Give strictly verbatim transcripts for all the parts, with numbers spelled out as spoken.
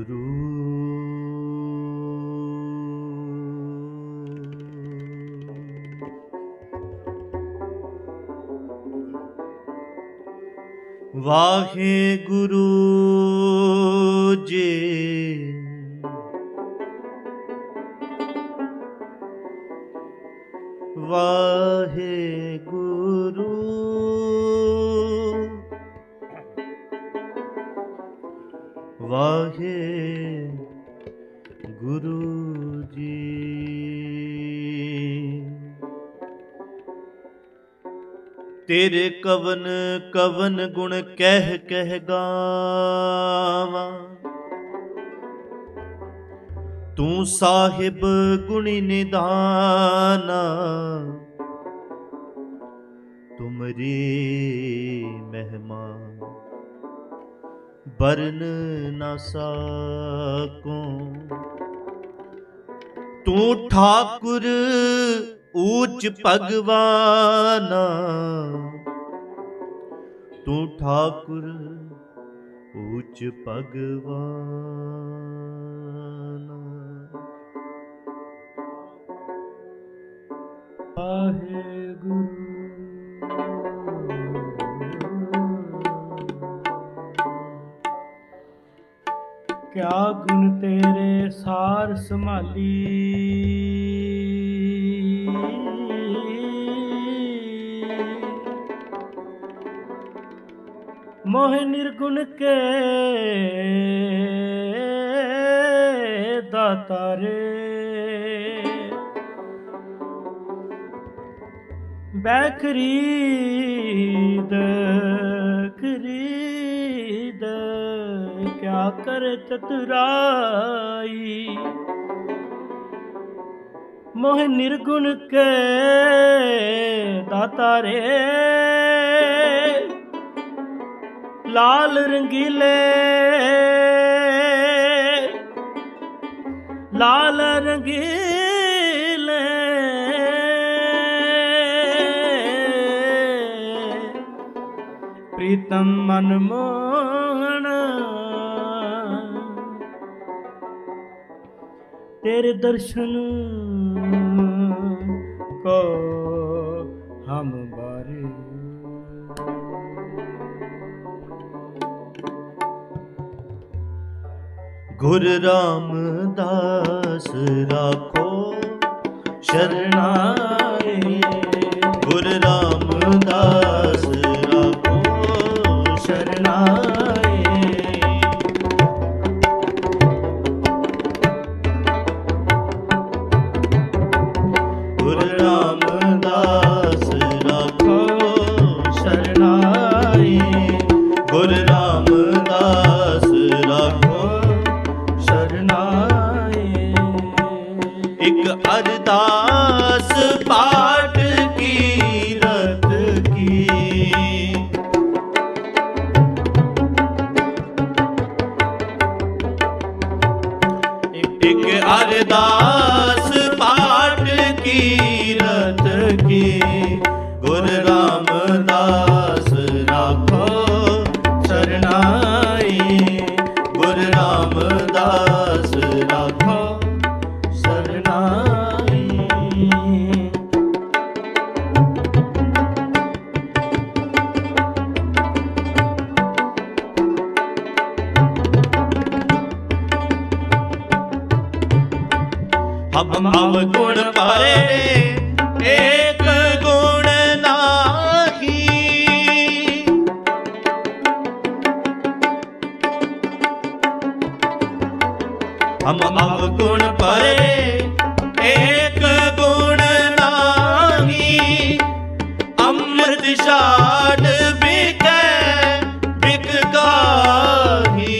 गुरु। वाहे गुरु जी वाहे गुरु। वाहे गुरु जी। तेरे कवन कवन गुण कह कह गावा, तू साहिब गुणी निधाना। तुमरी महिमा बरन न साकूं। तू ठाकुर ऊच भगवाना, तू ठाकुर ऊच भगवाना। वाहे गुरु। क्या गुण तेरे सार संभाली, मोह निर्गुण के दाता रे। बैखरीद खरीद क्या करे चतुराई, मोह निर्गुण के दाता रे। लाल रंगीले लाल रंगीले प्रीतम मनमोहन। तेरे दर्शन को हम बारे। गुर रामदास राखो शरणाए, गुर रामदास राखो शरणाए। गुर रामदास राखो शरणाए, गुर रामदास राखो। एक अरदास पाठ की रत की, एक अरदास पाठ की रत की। गुर रामदास राखो शरणाई, गुर रामदास राखो शरणाई। हम अवगुण पारे एक गुण नाही, हम अवगुण पारे एक गुण नाही। अमृत शाट बिकै बिक गाही,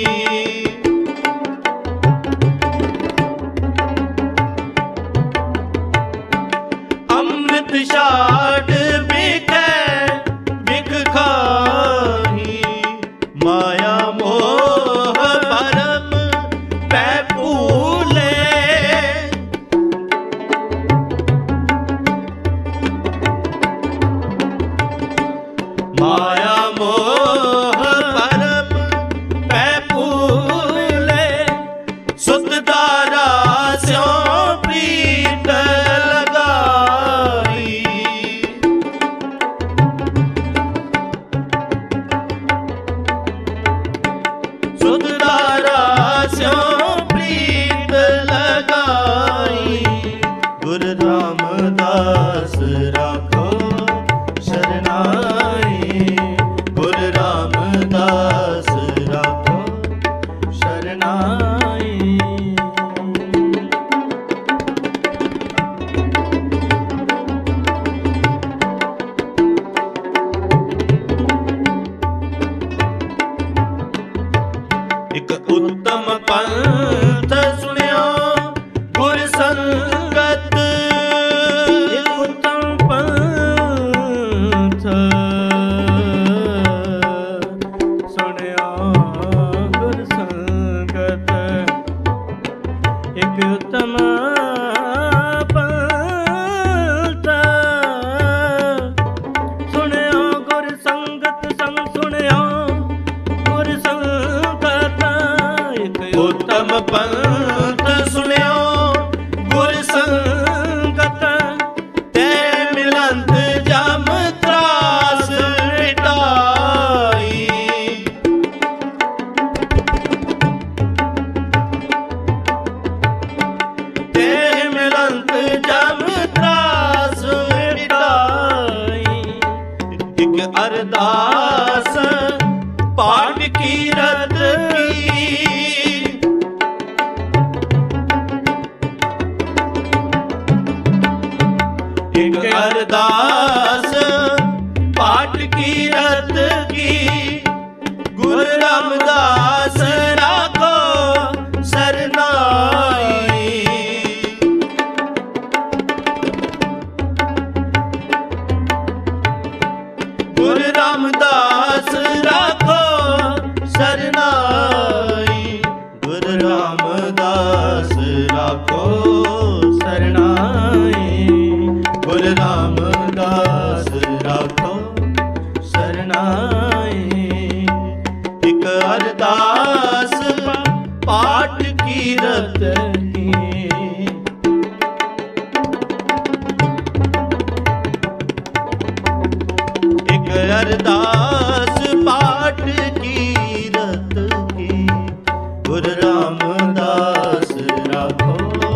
अमृत शाट बिकै बिक खाही। माया मोह भरम पै भूले, माया मोह भरम पै भूले। स्यों प्रीत लगाई। गुरु रामदास राखो शरणाई। गुरु रामदास राखो शरणाई। एक उत्तम पंथ सुनियो गुर संगत। एक उत्तम पंथ सुनियो गुर संगत। एक उत्तम पंथ सुनियो गुर संगत। संग सुनियो गुर संगत। उत्तम पंथ सुनियो गुर संगत। ते मिलंत जम त्रास मिटाई। ते मिलंत जम त्रास मिटाई। एक अरदास पाठ की रत की। एक अरदास पाठ की रत की। गुरु रामदास राखो शरणाई। गुरु रामदास राखो शरणाई। गुरु रामदास राखो शरणाई। गुरु रामदास राखो शरणाई। एक अरदास पाठ की रत की। एक अरदास पाठ की रत की। गुरु रामदास राखो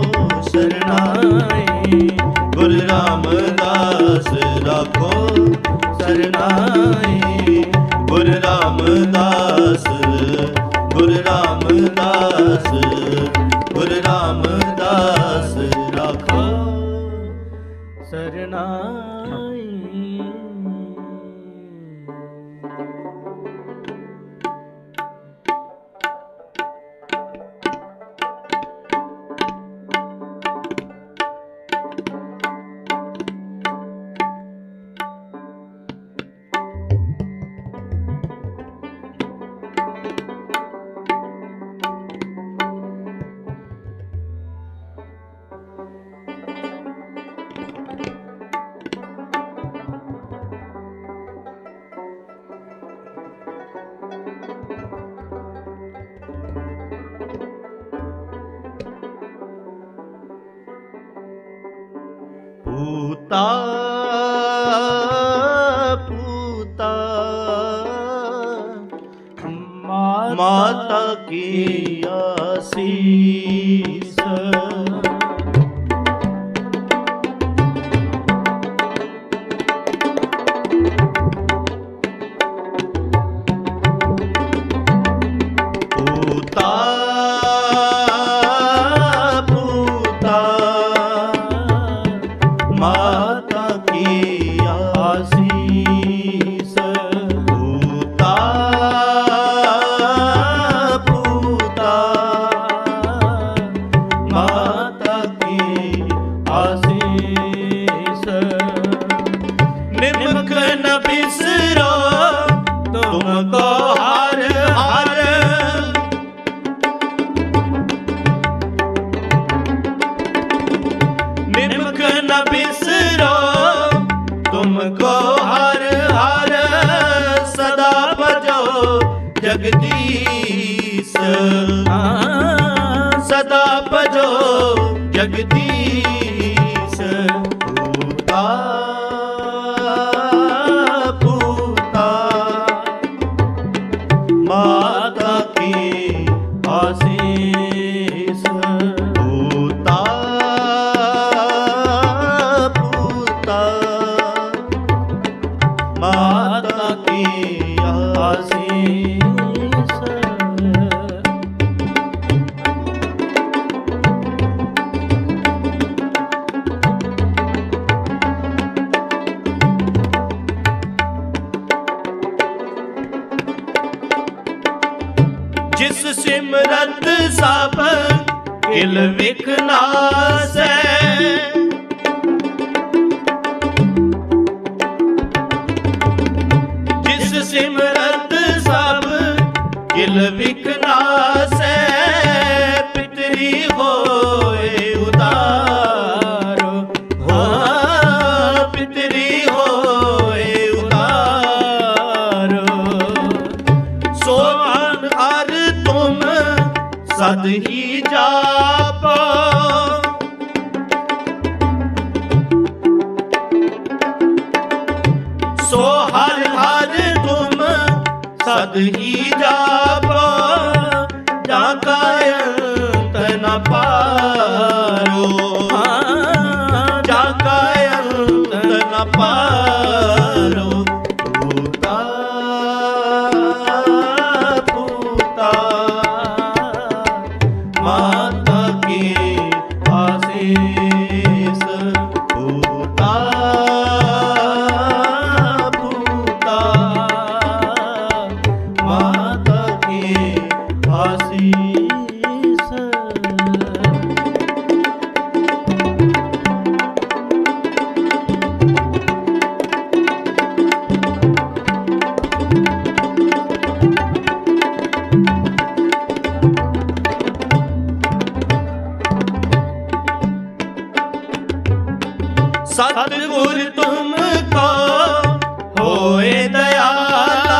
शरणाई। गुरु रामदास राखो शरणाई। गुरु रामदास गुरु रामदास गुरु रामदास राखो शरणाई। पूता पूता माता की आशीष। पूता पूता माता की आशीष। पूता पूता माता की आशीष। निमक न बिसरो तुमको हर हर। निमक न बिसरो तुमको हर हर। सदा भजो जगदीश। सदा भजो जगदीश। पूता पूता माता की आशीष। जिस सिमरत सब किल विख नासै। जिस सिमरत सब किल विख नासै। पितरी होए उदारो, हाँ पितरी होए उदारो। सो हर तुम सद ही जापो। सो हर हर तुम सद ही जापो। जाका अंत न पारो, हाँ जाका अंत न पारो। पूता पूता माता की आशीष। पूता पूता माता की आशीष। सतगुर तुमको होए दयाला।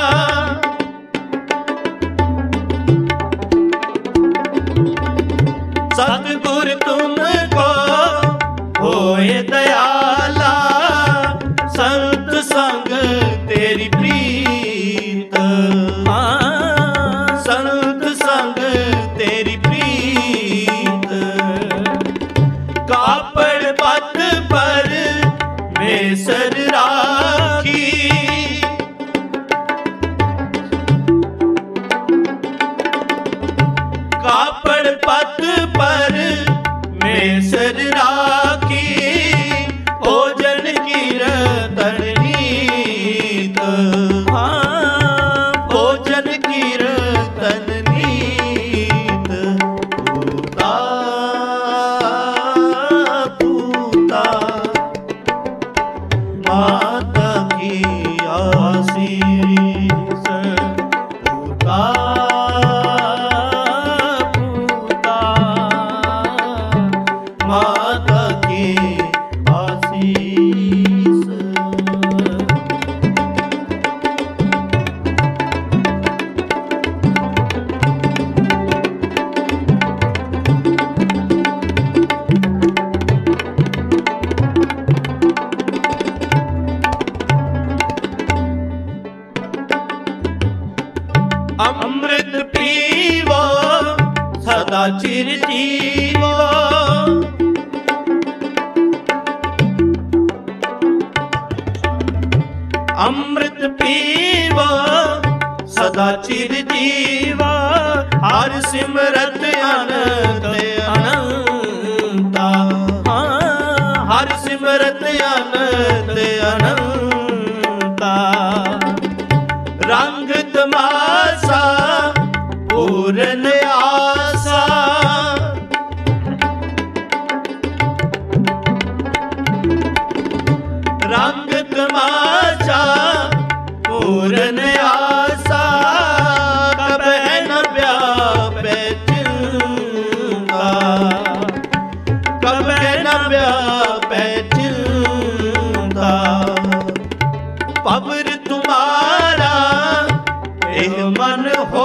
सतगुर तुमको होए दयाला। संत संग तेरी प्रीत, हाँ संत संग तेरी प्रीत। कापड़ पत पर बेसर राखी। कापड़ पत पर बेसर राखी। भोजन कीर्तन नीत, हाँ भोजन कीर्तन नीत। पूता पूता माता की आशीष। पूता पूता माता की आशीष। अमृत पीवो सदा चिर जीवो। अमृत पीवो सदा चिर जीवा। हर सिमरत अनंत अनंता, हाँ हर सिमरत अनंत अनंता। रंग तमाशा पूरन आशा। रंग तमाशा पूरन आशा। कबह न व्यापे चिंता, कबह न व्यापे चिंता। पवर तुम्हारा एह मन हो।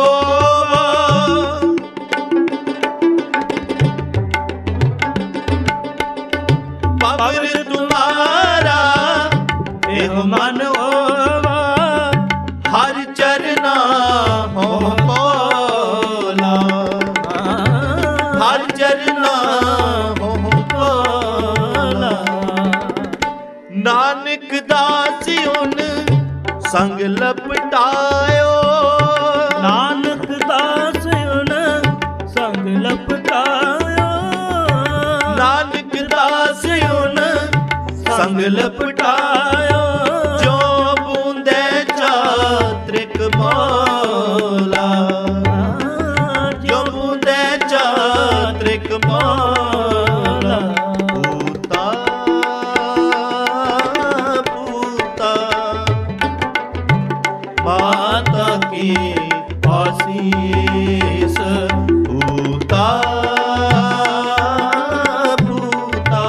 पवर तुम्हारा एह मन हो। हर चरना हो बोला, हर चरना हो बोला। नानक दास उन संग लपटायो। नानक दास उन संग लपटायो। नानक दास उन संग लपटायो। जो बूंदे चात्रिक मौला, आशीष पूता पूता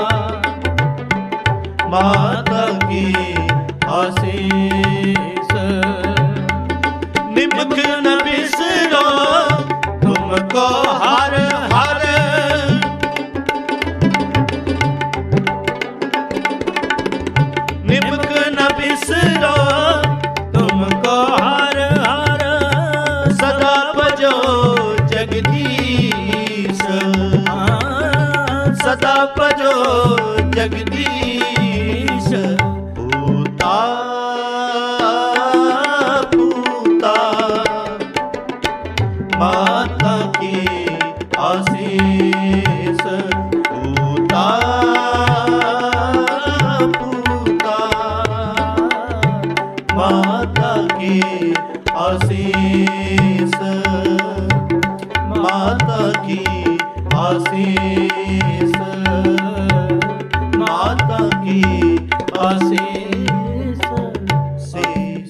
माता की आशीष। निमक न बिसरो तुमको हर हर, निमक न बिसरो तुमको हर हर, सदा भजो जगदीश, सदा भजो जगदीश पूता पूता माता की आशीष पूता पूता माता की आशीष, माता की आशीष, माता की आशीष शीश।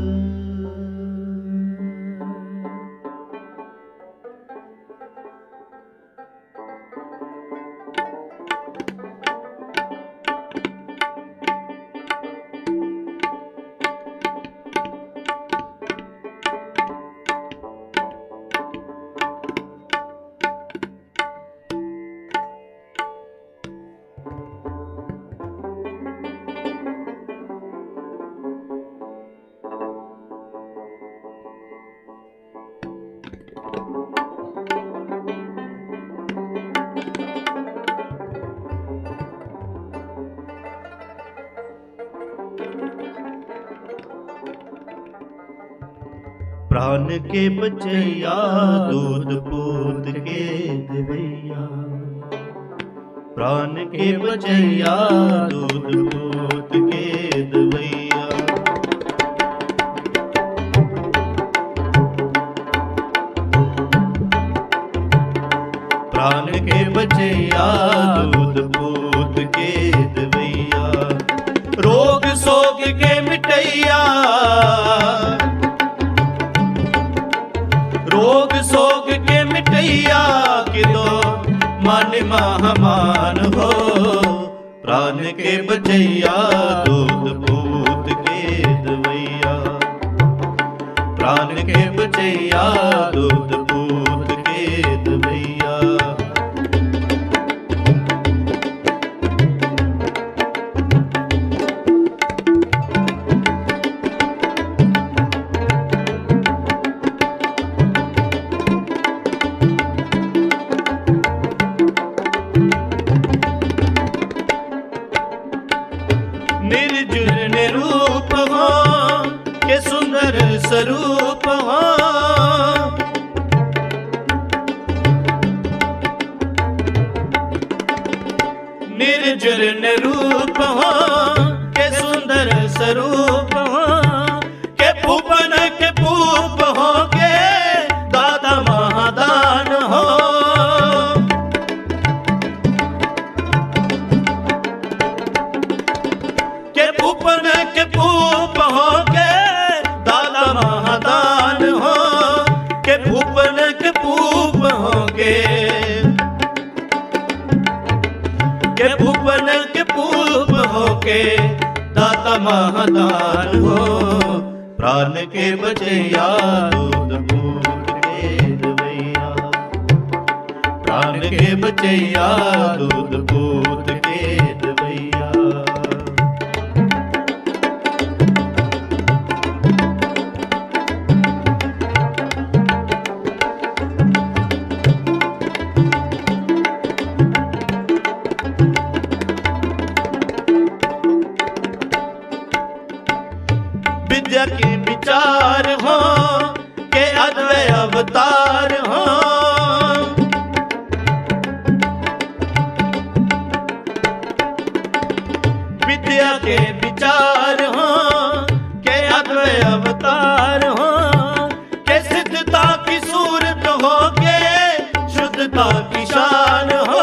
प्राण के बचैया दूध पूत के देवैया, प्राण के बचैया दूध पूत के देवैया। प्राण के बचैया दूध पूत के देवैया, रोग सोग के मिटैया, रोग सोग के मिटैया कि दो मान महामान हो। प्राण के बचैया दूध पूत के दवैया, प्राण के बचैया दूध पूत के दवैया। निर्जुर निरूप हो के सुंदर स्वरूप हो, निर्जुर निरूप हो के सुंदर स्वरूप हो, के भूपन के भूप हो के दादा महादान हो। के भूपन के भूप हो के दादा महादान हो, के भूपन के भूप हो के, के भूपन के भूप हो के दाता महादान हो। प्राण के बचैया दूध पूत के दवैया, प्राण के बचैया दूध पूत के दवैया। विद्या के विचार हो के अद्वैत अवतार हो, विद्या के विचार हो के अद्वैत अवतार हो, के सिद्धता की सूरत हो के शुद्धता की शान हो।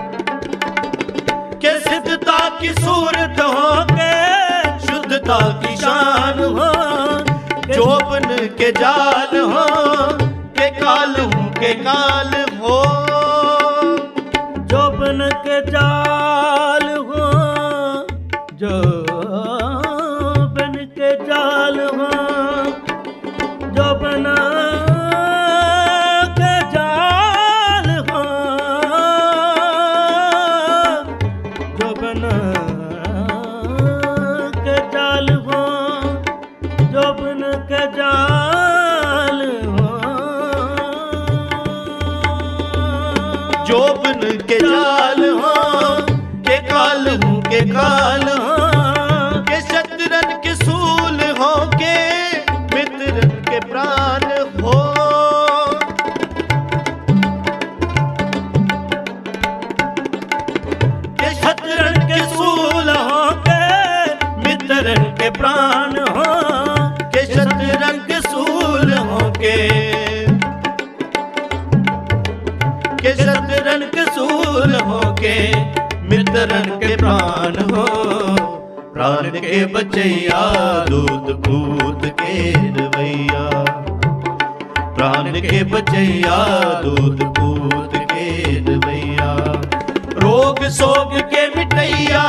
के सिद्धता की सूरत हो के शुद्धता की शान हो, जोबन के जाल हो, के काल हूँ के काल हो। जोबन के जाल हो, जोबन के जाल हो, जोबन के जाल हो, जोबन के जाल हो, जोबन के जाल हो। जोबन के जाल हो, के काल हूँ के काल हो, के शत्रन के सूल हो, के मित्रन के प्राण हो। के शत्रन के सूल हो, के मित्रन के प्राण हो, के शत्रन के सूल हो, के के शत्रन के सूल हो, के मित्रन के प्राण हो। प्राण के बचैया दूध पूत के रवैया, प्राण के बचैया दूध पूत के रवैया। रोग सोग के मिटैया,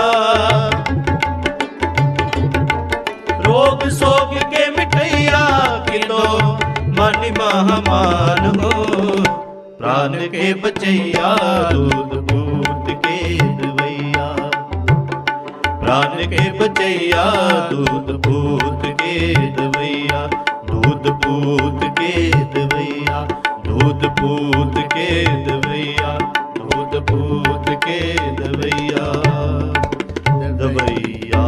रोग सोग के मिटैया, किलो मन महामान हो। प्राण के बचैया दूध पूत के रवैया, प्राण के बचैया दूध पूत के रवैया। दूध पूत के रवैया, दूध पूत के रवैया, दूध पूत के रवैया रवैया।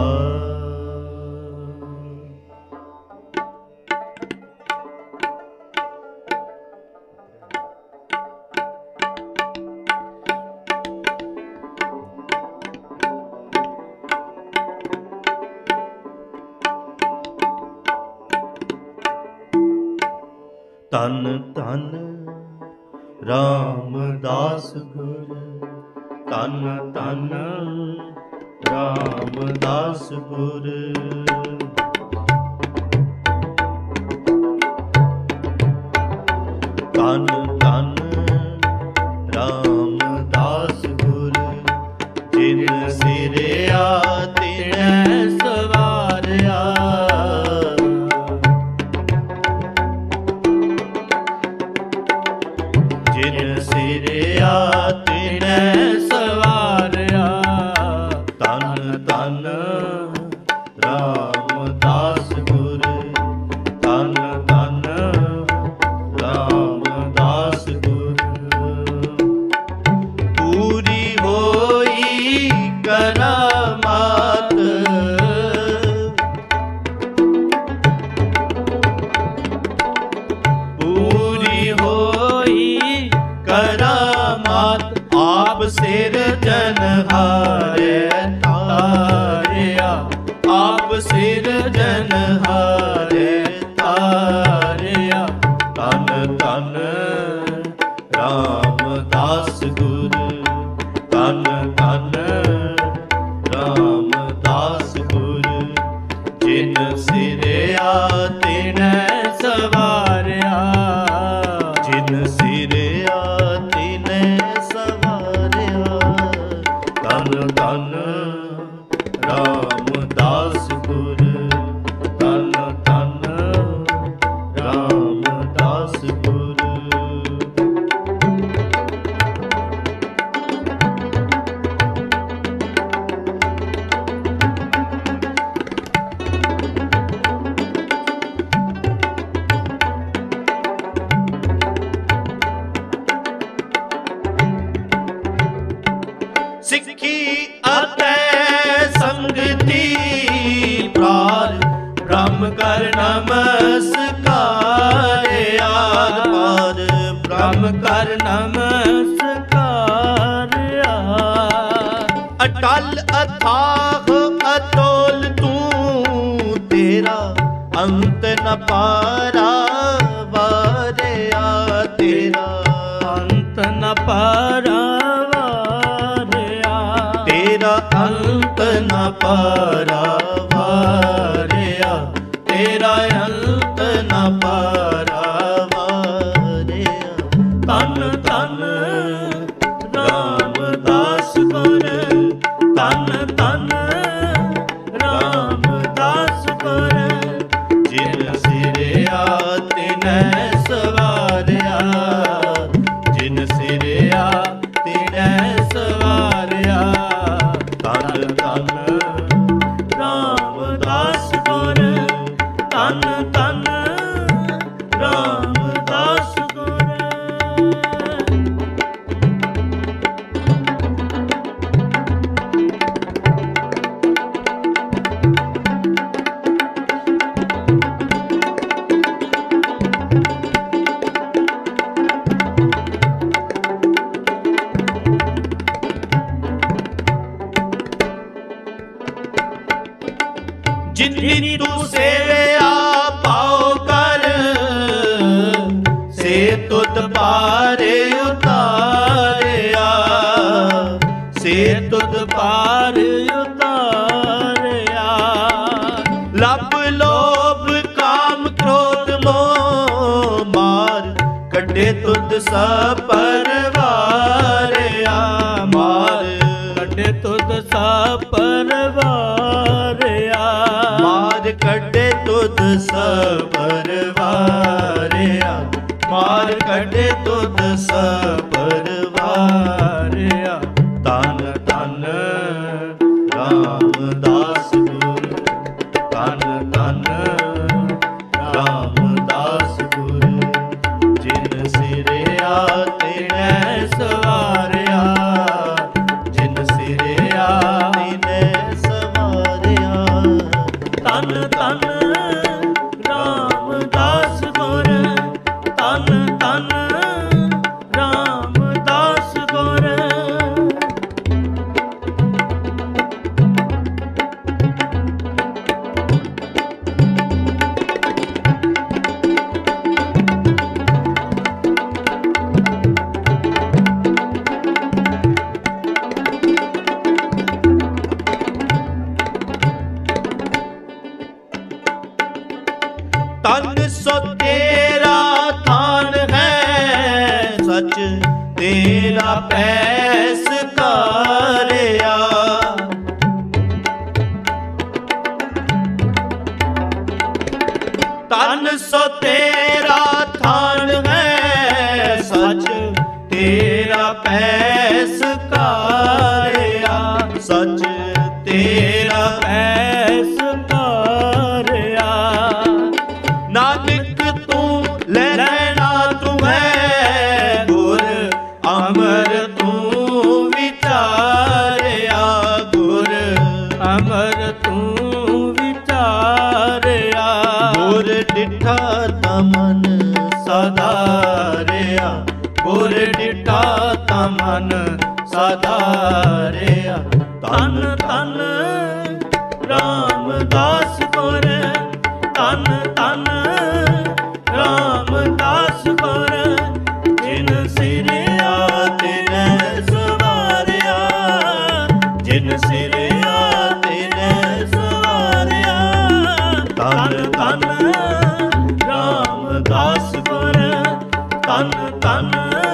तन तन रामदास गुर, तन तन रामदास गुर। तन तन रामदास गुर, जिन सिरया तिन सवारया। जिन सिरया तिन सवारया। तन तन रामदास गुर, तन तन रामदास गुर। पूरी होई करामात, पूरी होई करामात। आप सिर जनहारे तारिया, आप सिर जनहारे तारिया। तन तन रामदास गुर, तन तन रामदास गुर। जिन सिरया तिन सवारया, जिन सिरया तिन सवारया। तन तन रामदास गुर, तन तन रामदास गुर। सिक्खी अतै संगति प्रार, ब्रह्म कर नमस्कार आर पार। ब्रह्म कर नमस्कार आर। अटल अथाह अतोल तू, तेरा अंत न पारा वारे आ। तेरा अंत न पारा वारे आ। तेरा अंत न पारा वारे ਤੇਰਾ ਅੰਤ ਨਾ ਪਾਰਾਵਾਰਿਆ। ਤਨ ਤਨ ਰਾਮਦਾਸ ਗੁਰ, ਤਨ ਤਨ ਰਾਮਦਾਸ ਗੁਰ। ਜਿਨ ਸਿਰਿਆ ਤਿਨੈ ਸਵਾਰਿਆ, ਜਿਨ ਸਿਰਿਆ ਤਿਨੈ ਸਵਾਰਿਆ। ਤਨ ਤਨ ਰਾਮਦਾਸ ਗੁਰ, ਤਨ ਤਨ ਰਾਮਦਾਸ ਗੁਰ। ਜਿਨੀ ਤੂੰ ਸੇਵਿਆ ਪਾਉ ਕਰ, ਸੇ ਤੁਧ ਪਾਰੇ ਉਤਾਰਿਆ, ਸੇ ਤੁਧ ਪਾਰ ਉਤਾਰਿਆ। ਲੱਭ ਲੋਭ ਕਾਮ ਕ੍ਰੋਧ ਮੋਹ ਮਾਰ, ਕੱਢੇ ਤੁਧ ਸਭ ਪਰਵਾਰਿਆ। ਮਾਰ ਕੱਢੇ ਤੁਧ ਸਭ ਪਰਵਾਰਿਆ। ਮਾਰ ਕੱਢੇ ਤੁਧ ਸਭ ਪਰਵਾਰਿਆ। ਮਾਰ ਕੱਢੇ ਤੁਧ ਸਭ ਪਰਵਾਰਿਆ। ਤਨ ਤਨ ਰਾਮਦਾਸ ਗੁਰ, ਤਨ ਤਨ ਰਾਮਦਾਸ ਗੁਰ। ਜਿਨ ਸਿਰਿਆ ਤਿਨੈ ਸਵਾਰਿਆ, ਜਿਨ ਸਿਰਿਆ ਤਿਨੈ ਸਵਾਰਿਆ। ਤਨ ਤਨ ਰਾਮਦਾਸ ਗੁਰ, ਤਨ ਤਨ ਰਾਮਦਾਸ ਗੁਰ। ਤਨ ਸੋ ਤੇਰਾ ਥਾਨ ਹੈ, ਸਚ ਤੇਰਾ ਪੈਸ ਕਾਰਿਆ। ਤਨ ਸੋ ਤੇਰਾ ਥਾਨ ਹੈ, ਸਚ ਤੇਰਾ ਪੈਸ ਕਾਰਿਆ। ਸਚ ਤੇਰਾ ਪੈਸ ਕਾਰਿਆ। ਨਾਨਕ ਤੂੰ ਲੈਣਾ ਤੂੰ ਹੈ, ਗੁਰ ਅਮਰ ਤੂੰ ਵਿਚਾਰਿਆ। ਗੁਰ ਅਮਰ ਤੂੰ ਵਿਚਾਰਿਆ। ਗੁਰ ਡਿਠਾ ਤਾ ਮਨ ਸਾਧਾਰਿਆ। ਗੁਰ ਡਿਠਾ ਤਾ ਮਨ ਸਾਧਾਰਿਆ। ਤਨ ਤਨ ਰਾਮਦਾਸ ਗੁਰ, ਤਨ ਤਨ ਰਾਮਦਾਸ ਗੁਰ। ਜਿਨ ਸਿਰਿਆ ਤਿਨੈ ਸਵਾਰਿਆ, ਜਿਨ ਸਿਰਿਆ ਤਿਨੈ ਸਵਾਰਿਆ। ਤਨ ਤਨ ਰਾਮਦਾਸ ਗੁਰ, ਤਨ ਤਨ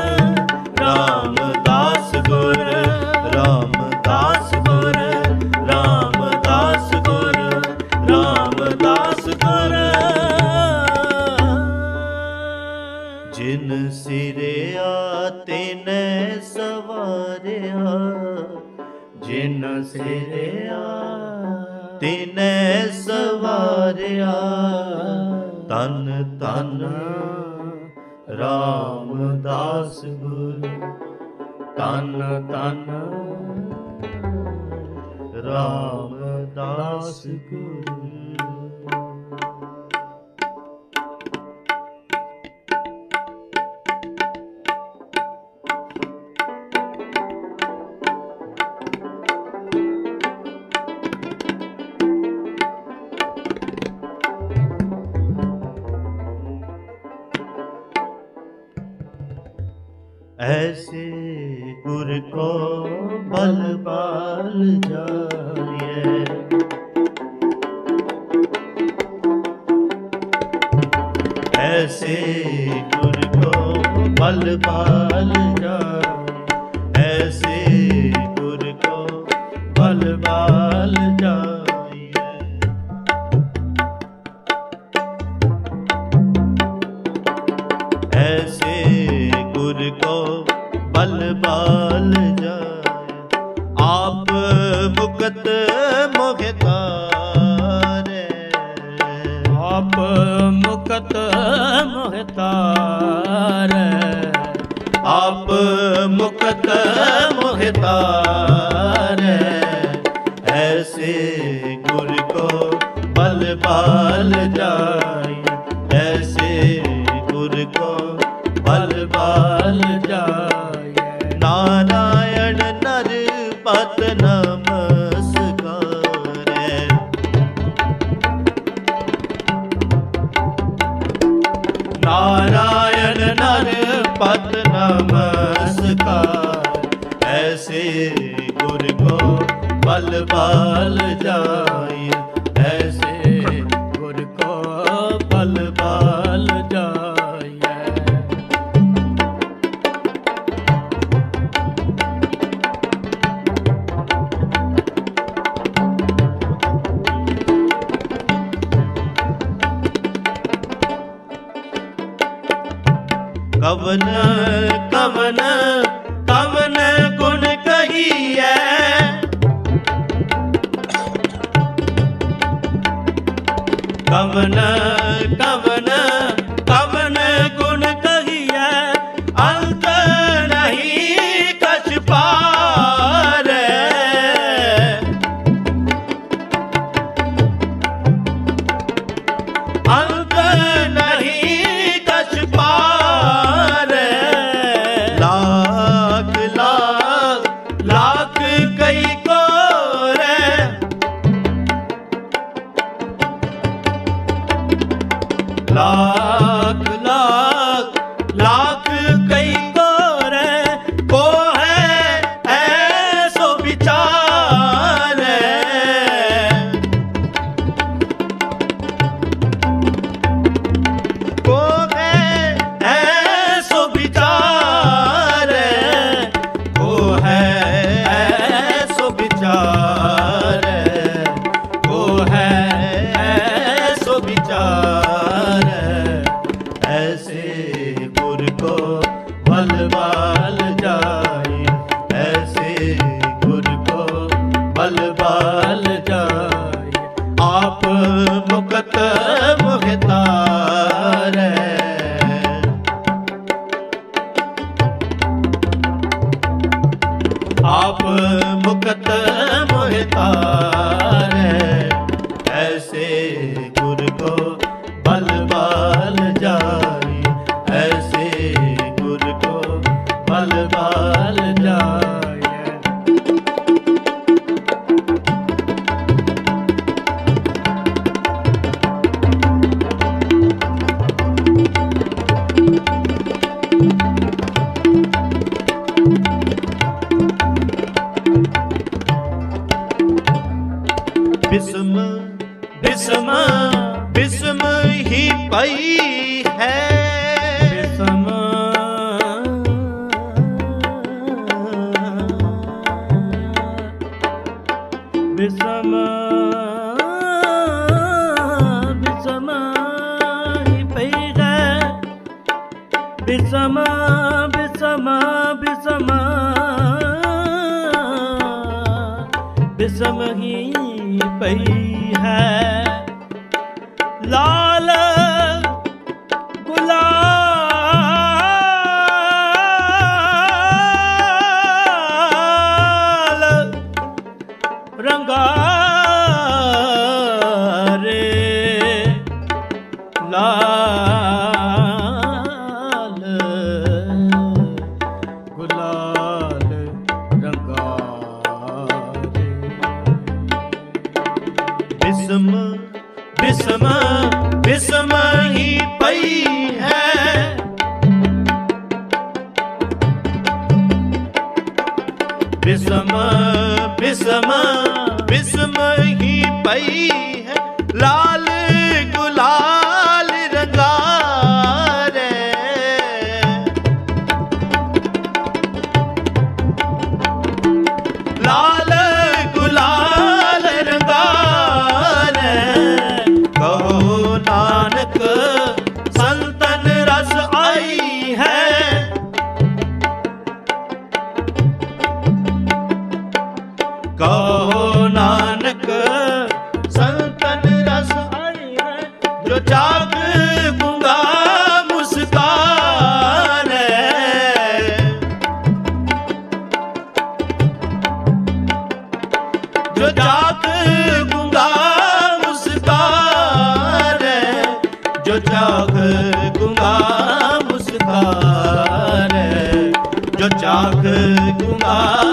ਰਾਮਦਾਸ ਗੁਰ। ਰਾਮਦਾਸ ਗੁਰ, ਰਾਮਦਾਸ ਗੁਰ, ਰਾਮਦਾਸ ਗੁਰ। ਜਿਨ ਸਿਰਿਆ ਤਿਨੈ ਸਵਾਰਿਆ, ਜਿਨ ਸਿਰਿਆ ਤਿਨੈ ਸਵਾਰਿਆ। ਤਨ ਤਨ ਰਾਮਦਾਸ ਗੁਰ, ਤਨ ਤਨ ਰਾਮਦਾਸ ਗੁਰ। ऐसे गुर को बल बाल जाए, ऐसे गुर को बल बाल जाए, ऐसे गुर को बल बाल जाए। ऐसे गुर को बल बाल जाए, आप मुकत मोहतारे, आप मुकत मोहतारे, आप मुकत मोहतारे। ऐसे गुर को बल बाल जाए, ऐसे गुर को बल बाल जाए। नारायण नर पत नमस्कारे, नारायण नर पत नमस्कार। ऐसे गुर को बल बाल जाए, ऐसे गुर को बल बाल जाए। कवन कवन कवन गुण कहिए, कवन कवन कवन गुण कहिए, अंत नहीं कछ पारे। अंत नहीं कछ पारे। लाख लाख लाख कई को रे, लाख लाख लाख कई को रे, को है ऐसो विचार। को है ऐसो विचार, को है ऐसो विचार, को है ऐसो विचार। ऐसे गुर को बल बाल जाए, ऐसे गुर को बल बाल जाए। आप मुकत मोहतारे, आप मुकत मोहतारे। ऐसे गुर को बल बाल जाए, ऐसे गुर को बल बाल जाए। बिस्म बिस्म बिस्म ही पई है, बिस्म बिस्म बिस्म ही पई है, बिस्म बिस्म बिस्म बिस्म ही पई है। लाल गुलाल रंगा रे, लाल गुलाल रंगा रे। बिस्म बिस्म बिस्म ही पई है, बिस्म बिस्म बिस्म ही पई है। लाल गुलाल रंगा नानक संतन रस आई है। कहो नानक संतन रस आई है, जो जाग गूंगा मुस्कान है। जो जाग गूंगा मुस्कान है, जो जाग गूंगा मुस्कान है, जो जाग गूंगा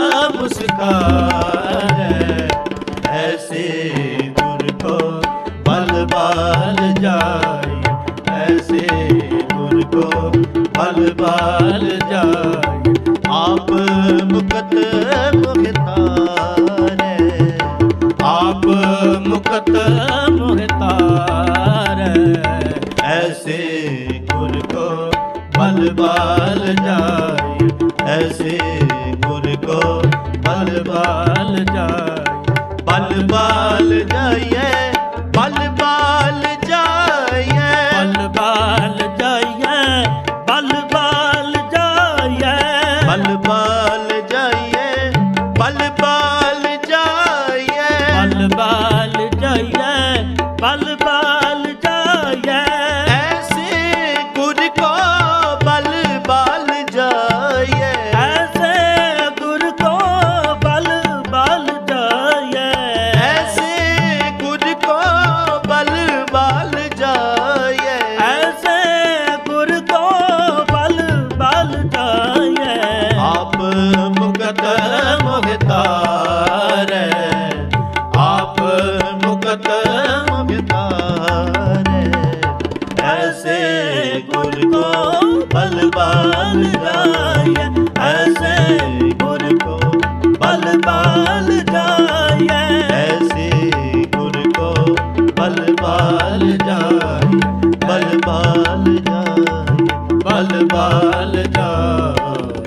मुस्कान है। ऐसे गुर को बल बाल जाए, ऐसे गुर को बल बाल जाए। आप मुकत मुख्तार है, आप मुकत मुख्तार है। ऐसे गुर को बल बाल जाए, ऐसे गुर को बल बाल जाए। बल बाल जाइए, बल बाल जाइए, बल बाल जाइए, बल बाल जाइए, बल बाल जाइए, बल बाल जाइए, बल बाल जाइए, बल बाल जाइए। ऐसे गुर को बल बाल जाइए, ऐसे गुर को बल बाल जाइए, ऐसे गुर को बल बाल जाइए। ऐसे गुर को बल बाल जाइए। आप मुकत मुख्तार है, आप मुकत मुख्तार है। ऐसे गुर को बल बाल जाइए, ऐसे गुर को बल बाल जाइए, ऐसे गुर को बल बाल जाइए, बल बाल जाइए, बल बाल जाइए।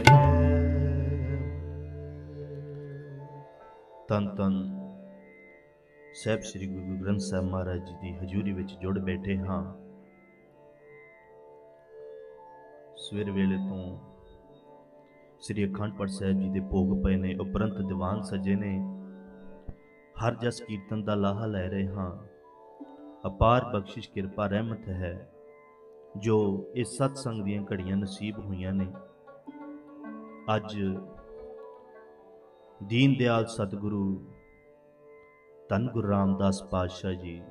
ਧੰਨ ਧੰਨ ਸਾਹਿਬ ਸ੍ਰੀ ਗੁਰੂ ਗ੍ਰੰਥ ਸਾਹਿਬ ਮਹਾਰਾਜ ਜੀ ਦੀ ਹਜ਼ੂਰੀ ਵਿੱਚ ਜੁੜ ਬੈਠੇ ਹਾਂ। ਸਵੇਰ ਵੇਲੇ ਤੋਂ ਸ੍ਰੀ ਅਖੰਡ ਪਾਠ ਸਾਹਿਬ ਜੀ ਦੇ ਭੋਗ ਪਏ ਨੇ, ਉਪਰੰਤ ਦੀਵਾਨ ਸਜੇ ਨੇ, ਹਰ ਜਸ ਕੀਰਤਨ ਦਾ ਲਾਹਾ ਲੈ ਰਹੇ ਹਾਂ। ਅਪਾਰ ਬਖਸ਼ਿਸ਼ ਕਿਰਪਾ ਰਹਿਮਤ ਹੈ ਜੋ ਇਸ ਸਤਸੰਗ ਦੀਆਂ ਘੜੀਆਂ ਨਸੀਬ ਹੋਈਆਂ ਨੇ। ਅੱਜ ਦੀਨ ਦਿਆਲ ਸਤਿਗੁਰੂ ਧੰਨ ਗੁਰੂ ਰਾਮਦਾਸ ਪਾਤਸ਼ਾਹ ਜੀ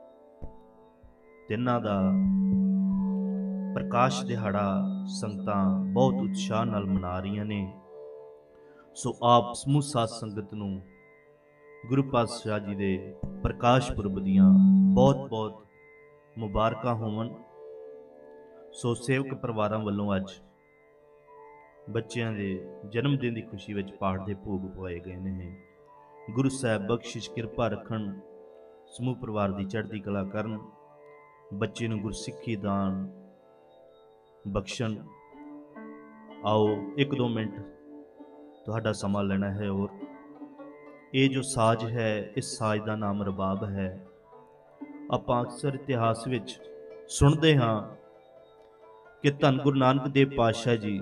ਤਿੰਨਾਂ ਦਾ ਪ੍ਰਕਾਸ਼ ਦਿਹਾੜਾ ਸੰਗਤਾਂ ਬਹੁਤ ਉਤਸ਼ਾਹ ਨਾਲ ਮਨਾ ਰਹੀਆਂ ਨੇ। ਸੋ ਆਪ ਸਮੂਹ ਸਾਧ ਸੰਗਤ ਨੂੰ ਗੁਰੂ ਪਾਤਸ਼ਾਹ ਜੀ ਦੇ ਪ੍ਰਕਾਸ਼ ਪੁਰਬ ਦੀਆਂ ਬਹੁਤ ਬਹੁਤ ਮੁਬਾਰਕਾਂ ਹੋਵਣ। ਸੋ ਸੇਵਕ ਪਰਿਵਾਰਾਂ ਵੱਲੋਂ ਅੱਜ ਬੱਚਿਆਂ ਦੇ ਜਨਮ ਦਿਨ ਦੀ ਖੁਸ਼ੀ ਵਿੱਚ ਪਾਠ ਦੇ ਭੋਗ ਪਵਾਏ ਗਏ ਨੇ। ਗੁਰੂ ਸਾਹਿਬ ਬਖਸ਼ਿਸ਼ ਕਿਰਪਾ ਰੱਖਣ, ਸਮੂਹ ਪਰਿਵਾਰ ਦੀ ਚੜ੍ਹਦੀ ਕਲਾ ਕਰਨ, ਬੱਚੇ ਨੂੰ ਗੁਰਸਿੱਖੀ ਦਾਨ ਬਖਸ਼ਣ। ਆਓ ਇੱਕ ਦੋ ਮਿੰਟ ਤੁਹਾਡਾ ਸਮਾਂ ਲੈਣਾ ਹੈ। ਔਰ ਇਹ ਜੋ ਸਾਜ਼ ਹੈ, ਇਸ ਸਾਜ਼ ਦਾ ਨਾਮ ਰਬਾਬ ਹੈ। ਆਪਾਂ ਅਕਸਰ ਇਤਿਹਾਸ ਵਿੱਚ ਸੁਣਦੇ ਹਾਂ ਕਿ ਧੰਨ ਗੁਰੂ ਨਾਨਕ ਦੇਵ ਪਾਤਸ਼ਾਹ ਜੀ,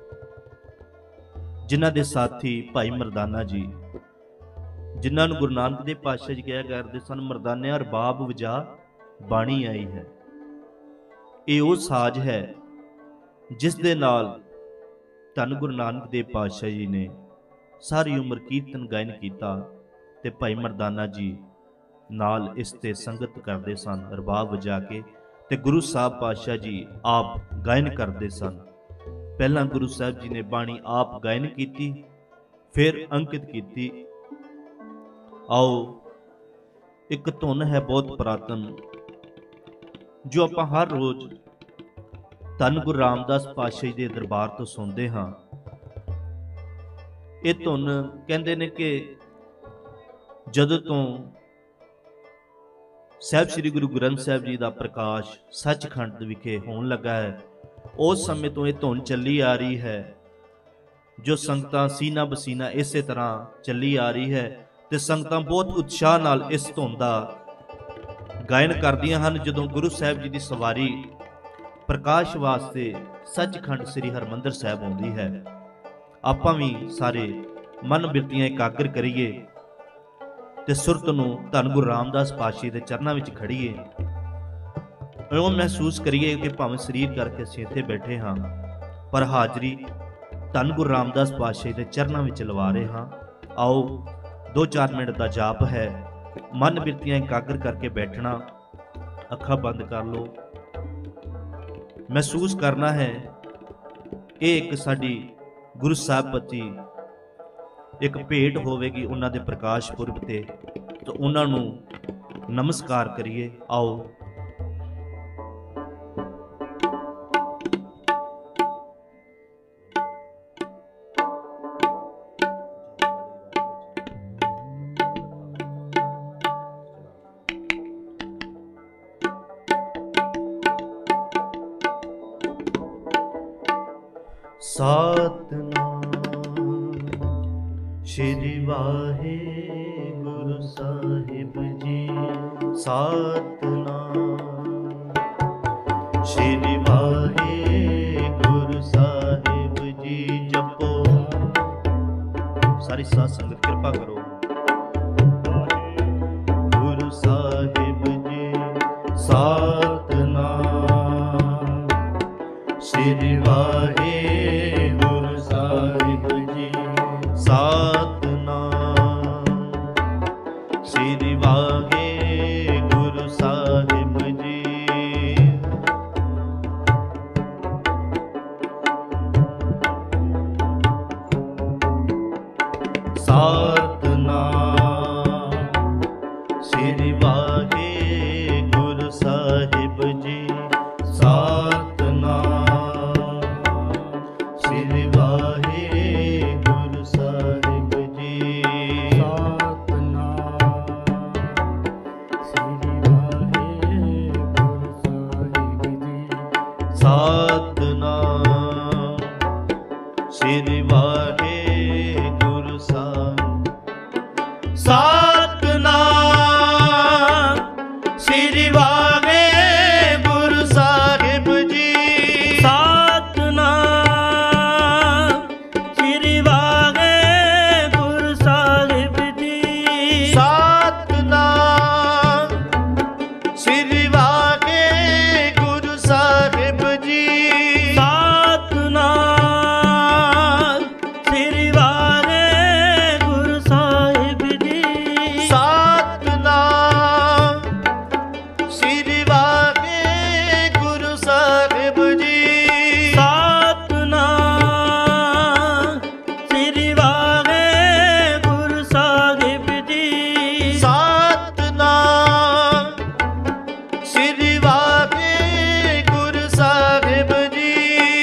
ਜਿਨ੍ਹਾਂ ਦੇ ਸਾਥੀ ਭਾਈ ਮਰਦਾਨਾ ਜੀ, ਜਿਨ੍ਹਾਂ ਨੂੰ ਗੁਰੂ ਨਾਨਕ ਦੇਵ ਪਾਤਸ਼ਾਹ ਜੀ ਕਿਹਾ ਕਰਦੇ ਸਨ, ਮਰਦਾਨਿਆਂ ਰਬਾਬ ਵਜਾ ਬਾਣੀ ਆਈ ਹੈ। ਇਹ ਉਹ ਸਾਜ਼ ਹੈ ਜਿਸ ਦੇ ਨਾਲ ਧੰਨ ਗੁਰੂ ਨਾਨਕ ਦੇਵ ਪਾਤਸ਼ਾਹ ਜੀ ਨੇ ਸਾਰੀ ਉਮਰ ਕੀਰਤਨ ਗਾਇਨ ਕੀਤਾ ਤੇ ਭਾਈ ਮਰਦਾਨਾ ਜੀ ਨਾਲ ਇਸ ਤੇ ਸੰਗਤ ਕਰਦੇ ਸਨ ਰਬਾਬ ਵਜਾ ਕੇ, ਤੇ ਗੁਰੂ ਸਾਹਿਬ ਪਾਤਸ਼ਾਹ ਜੀ ਆਪ ਗਾਇਨ ਕਰਦੇ ਸਨ। ਪਹਿਲਾਂ ਗੁਰੂ ਸਾਹਿਬ ਜੀ ਨੇ ਬਾਣੀ ਆਪ ਗਾਇਨ ਕੀਤੀ, ਫਿਰ ਅੰਕਿਤ ਕੀਤੀ। ਆਓ ਇੱਕ ਧੁਨ ਹੈ ਬਹੁਤ ਪੁਰਾਤਨ, ਜੋ ਆਪਾਂ ਹਰ ਰੋਜ਼ ਧੰਨ ਗੁਰੂ ਰਾਮਦਾਸ ਪਾਤਸ਼ਾਹ ਜੀ ਦੇ ਦਰਬਾਰ ਤੋਂ ਸੁਣਦੇ ਹਾਂ। ਇਹ ਧੁਨ ਕਹਿੰਦੇ ਨੇ ਕਿ ਜਦੋਂ ਤੋਂ ਸਾਹਿਬ ਸ੍ਰੀ ਗੁਰੂ ਗ੍ਰੰਥ ਸਾਹਿਬ ਜੀ ਦਾ ਪ੍ਰਕਾਸ਼ ਸੱਚਖੰਡ ਵਿਖੇ ਹੋਣ ਲੱਗਾ ਹੈ, ਉਸ ਸਮੇਂ ਤੋਂ ਇਹ ਧੁਨ ਚੱਲੀ ਆ ਰਹੀ ਹੈ, ਜੋ ਸੰਗਤਾਂ ਸੀਨਾ ਬਸੀਨਾ ਇਸੇ ਤਰ੍ਹਾਂ ਚੱਲੀ ਆ ਰਹੀ ਹੈ ਤੇ ਸੰਗਤਾਂ ਬਹੁਤ ਉਤਸ਼ਾਹ ਨਾਲ ਇਸ ਧੁਨ ਦਾ ਗਾਇਨ ਕਰਦੀਆਂ ਹਨ। ਜਦੋਂ ਗੁਰੂ ਸਾਹਿਬ ਜੀ ਦੀ ਸਵਾਰੀ ਪ੍ਰਕਾਸ਼ ਵਾਸਤੇ ਸੱਚਖੰਡ ਸ੍ਰੀ ਹਰਿਮੰਦਰ ਸਾਹਿਬ ਆਉਂਦੀ ਹੈ, ਆਪਾਂ ਵੀ ਸਾਰੇ ਮਨ ਬਿਰਤੀਆਂ ਇਕਾਗਰ ਕਰੀਏ ਤੇ ਸੁਰਤ ਨੂੰ ਧੰਨ ਗੁਰੂ ਰਾਮਦਾਸ ਪਾਤਸ਼ਾਹ ਦੇ ਚਰਨਾਂ ਵਿੱਚ ਖੜੀਏ। ਇਉਂ ਮਹਿਸੂਸ ਕਰੀਏ ਕਿ ਭਾਵੇਂ ਸਰੀਰ ਕਰਕੇ ਅਸੀਂ ਇੱਥੇ ਬੈਠੇ ਹਾਂ, ਪਰ ਹਾਜ਼ਰੀ ਧੰਨ ਗੁਰੂ ਰਾਮਦਾਸ ਪਾਤਸ਼ਾਹ ਦੇ ਚਰਨਾਂ ਵਿੱਚ ਲਵਾ ਰਹੇ ਹਾਂ। ਆਓ ਦੋ ਚਾਰ ਮਿੰਟ ਦਾ ਜਾਪ ਹੈ, ਮਨ ਬਿਰਤੀਆਂ ਇਕਾਗਰ ਕਰਕੇ ਬੈਠਣਾ, ਅੱਖਾਂ ਬੰਦ ਕਰ ਲਓ। ਮਹਿਸੂਸ ਕਰਨਾ ਹੈ ਇਹ ਇੱਕ ਸਾਡੀ ਗੁਰੂ ਸਾਹਿਬ ਪ੍ਰਤੀ ਇੱਕ ਭੇਟ ਹੋਵੇਗੀ, ਉਹਨਾਂ ਦੇ ਪ੍ਰਕਾਸ਼ ਪੁਰਬ ਤੇ, ਤਾਂ ਉਹਨਾਂ ਨੂੰ ਨਮਸਕਾਰ ਕਰੀਏ। ਆਓ ਸਤਿਨਾਮ ਸ਼੍ਰੀ ਵਾਹਿਗੁਰੂ ਸਾਹਿਬ ਜੀ। ਸਤਿਨਾਮ ਸ਼੍ਰੀ ਵਾਹਿਗੁਰੂ ਸਾਹਿਬ ਜੀ। ਜਪੋ ਸਾਰੀ ਸਾਧ ਸੰਗਤ ਕਿਰਪਾ ਕਰੋ। ਗੁਰੂ ਸਾਹਿਬ ਜੀ। ਸਤਿਨਾਮ ਸ਼੍ਰੀ ਵਾਹਿਗੁਰੂ ਸਾਹਿਬ ਜੀ। ਸਤਿਨਾਮ ਸ਼੍ਰੀ ਵਾਹਿਗੁਰੂ ਸਾਹਿਬ ਜੀ। ਸਤਿਨਾਮ ਸ਼੍ਰੀ ਵਾਹਿਗੁਰੂ ਸਾਹਿਬ ਜੀ। ਸਤਿਨਾਮ ਸ਼੍ਰੀ ਵਾਹਿਗੁਰੂ ਸਾਹਿਬ ਜੀ। ਸਤਿਨਾਮ ਸ਼੍ਰੀ ਵਾਹਿਗੁਰੂ ਸਾਹਿਬ। ਸਤਿਨਾਮ ਸ਼੍ਰੀ ਵਾਹਿਗੁਰੂ ਸਾਹਿਬ ਜੀ। ਸਤਿਨਾਮ ਸ਼੍ਰੀ ਵਾਹਿਗੁਰੂ ਸਾਹਿਬ ਜੀ। ਸਤਿਨਾਮ ਸ਼੍ਰੀ ਵਾਹਿਗੁਰੂ ਸਾਹਿਬ ਜੀ। ਸਤਿਨਾਮ ਸ਼੍ਰੀ ਵਾਹਿਗੁਰੂ ਸਾਹਿਬ ਜੀ। ਸਤਿਨਾਮ ਸ਼੍ਰੀ ਵਾਹਿਗੁਰੂ ਸਾਹਿਬ ਜੀ। ਸਤਿਨਾਮ ਸ਼੍ਰੀ ਵਾਹਿਗੁਰੂ ਸਾਹਿਬ ਜੀ। ਸਤਿਨਾਮ ਸ਼੍ਰੀ ਵਾਹਿਗੁਰੂ ਸਾਹਿਬ ਜੀ।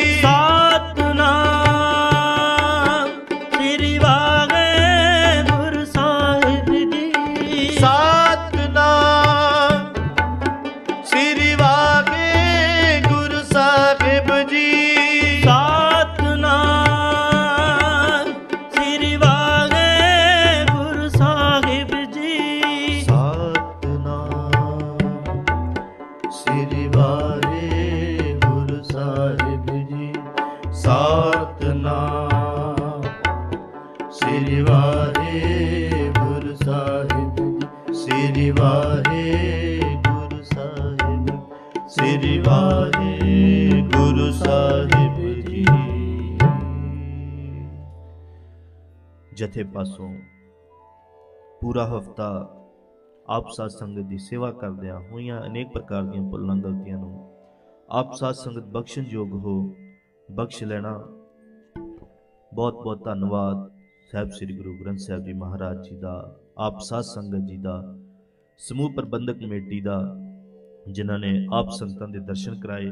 ਸਤਿਨਾਮ ਸ਼੍ਰੀ ਵਾਹਿਗੁਰੂ ਸਾਹਿਬ ਜੀ। ਸਤਿਨਾਮ ਸ਼੍ਰੀ ਵਾਹਿਗੁਰੂ ਸਾਹਿਬ ਜੀ। ਸਤਿਨਾਮ ਸ਼੍ਰੀ ਵਾਹਿਗੁਰੂ ਸਾਹਿਬ ਜੀ। ਸਤਿਨਾਮ ਸ਼੍ਰੀ ਵਾਹਿਗੁਰੂ ਸਾਹਿਬ ਜੀ। ਸਤਿਨਾਮ ਸ਼੍ਰੀ ਵਾਹਿਗੁਰੂ ਸਾਹਿਬ ਜੀ। ਸ਼੍ਰੀ ਵਾਹਿਗੁਰੂ ਸਾਹਿਬ। ਸ਼੍ਰੀ ਵਾਹਿਗੁਰੂ ਸਾਹਿਬ ਜੀ। ਜਥੇ ਪਾਸੋਂ ਪੂਰਾ ਹਫਤਾ ਆਪ ਸਾਧ ਸੰਗਤ ਦੀ ਸੇਵਾ ਕਰਦਿਆਂ ਹੋਈਆਂ ਅਨੇਕ ਪ੍ਰਕਾਰ ਦੀਆਂ ਭੁੱਲਾਂ ਗਲਤੀਆਂ ਨੂੰ ਆਪ ਸਾਧ ਸੰਗਤ ਬਖਸ਼ਣਯੋਗ ਹੋ ਬਖਸ਼ ਲੈਣਾ। ਬਹੁਤ ਬਹੁਤ ਧੰਨਵਾਦ ਸਾਹਿਬ ਸ੍ਰੀ ਗੁਰੂ ਗ੍ਰੰਥ ਸਾਹਿਬ ਜੀ ਮਹਾਰਾਜ ਜੀ ਦਾ, ਆਪ ਸਾਧ ਸੰਗਤ ਜੀ ਦਾ, ਸਮੂਹ ਪ੍ਰਬੰਧਕ ਕਮੇਟੀ ਦਾ, ਜਿਨ੍ਹਾਂ ਨੇ ਆਪ ਸੰਗਤਾਂ ਦੇ ਦਰਸ਼ਨ ਕਰਾਏ।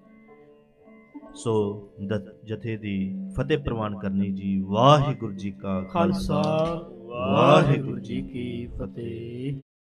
ਸੋ ਜਥੇ ਦੀ ਫਤਿਹ ਪ੍ਰਵਾਨ ਕਰਨੀ ਜੀ। ਵਾਹਿਗੁਰੂ ਜੀ ਕਾ ਖਾਲਸਾ ਵਾਹਿਗੁਰੂ ਜੀ ਕੀ ਫਤਿਹ।